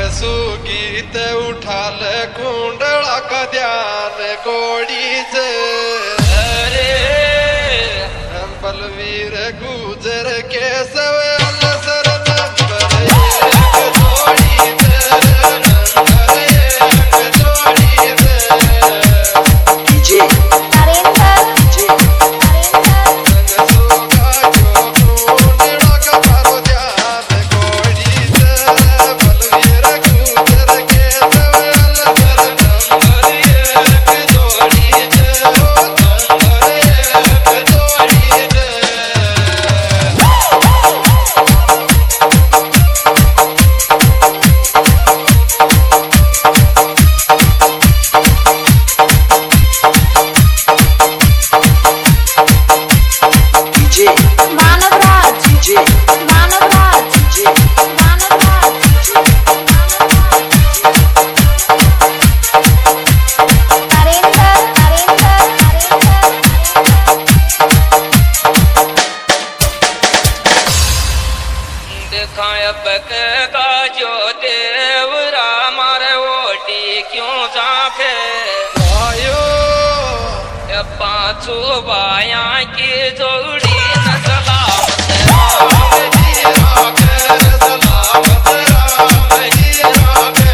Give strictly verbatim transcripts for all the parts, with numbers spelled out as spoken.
गीत उठाल कुंडला का ध्यान कोडीच अरे बलवीर गुजर केसव सर नंबर एक जोड़ीच नंबर एक जोड़ीच डीजे का जो देवरा मारे ओटी क्यों जाके आयो पाछू बाया की जोड़ी न सलामत राम जी राखे सलामत राम जी राखे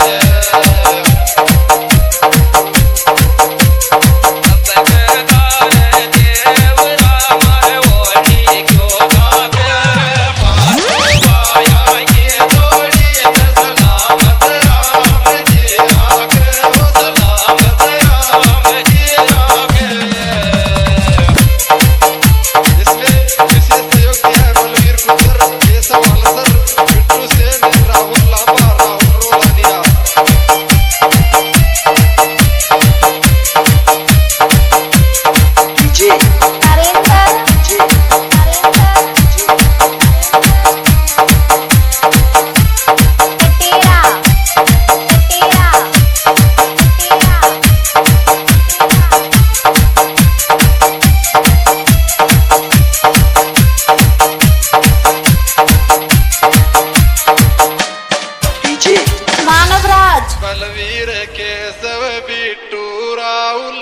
बलवीर केसव बिट्टू राहुल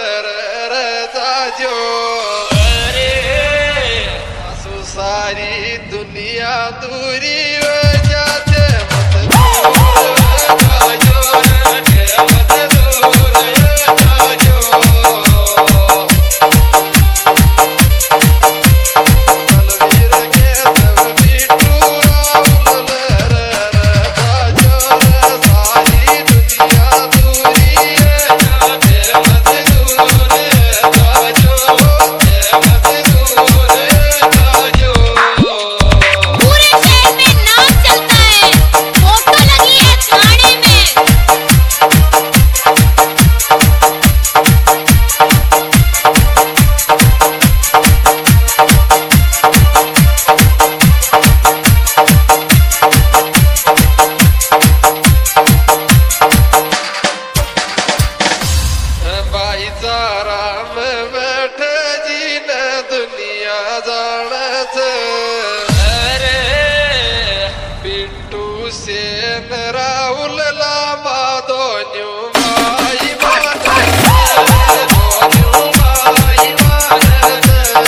राजो अरे आसू सारी दुनिया दूरी जाते मत दूर जाजो मत दूर जाजो बलवीर केसव बिट्टू राहुल राजो सारी दुनिया दूरी जाते मत दूर जाजो मत दूर जाजो पूरे शहर में नाम चलता है, फोटो लगी है थाने में। भाईचाराम बैठ जी न दुनिया जानत अरे बिट्टू सेन राहुल लामा दोन्यू भाई मानत दोन्यू भाई मानत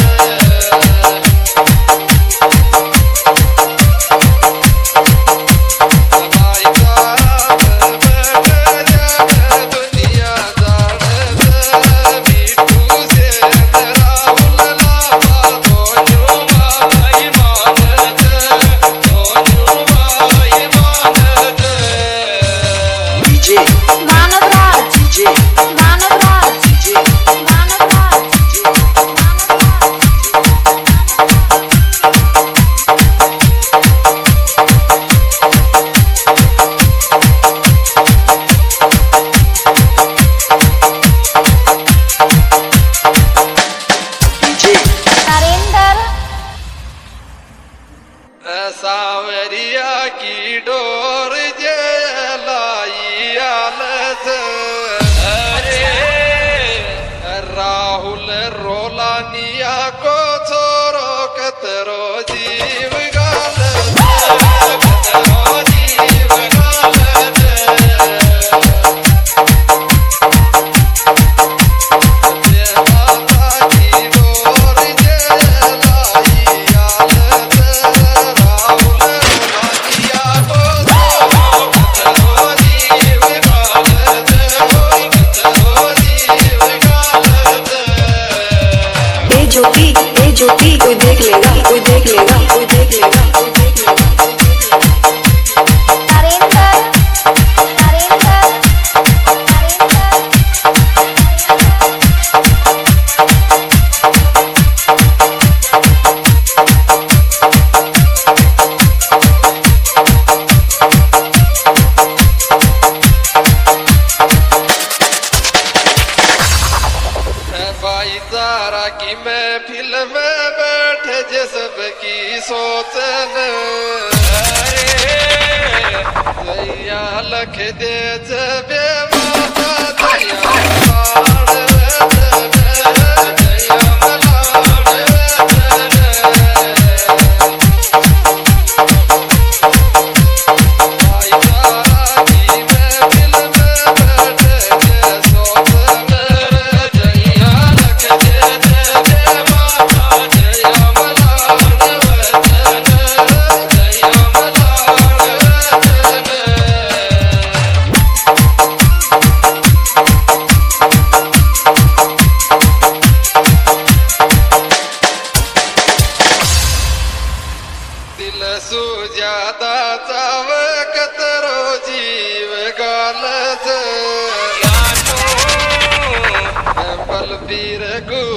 भाईचाराम बैठ जन दुनिया जानत बिट्टू सेन राहुल लामा दोन्यू भाई मानत दोन्यू भाई मानत डीजे मानव भाईचारा की महफिल में बैठे जे सबकी सोचन जैया लख दे जबे माता जैया दिल सु ज्यादा चाव कतरो जीव गाल बलबीर गु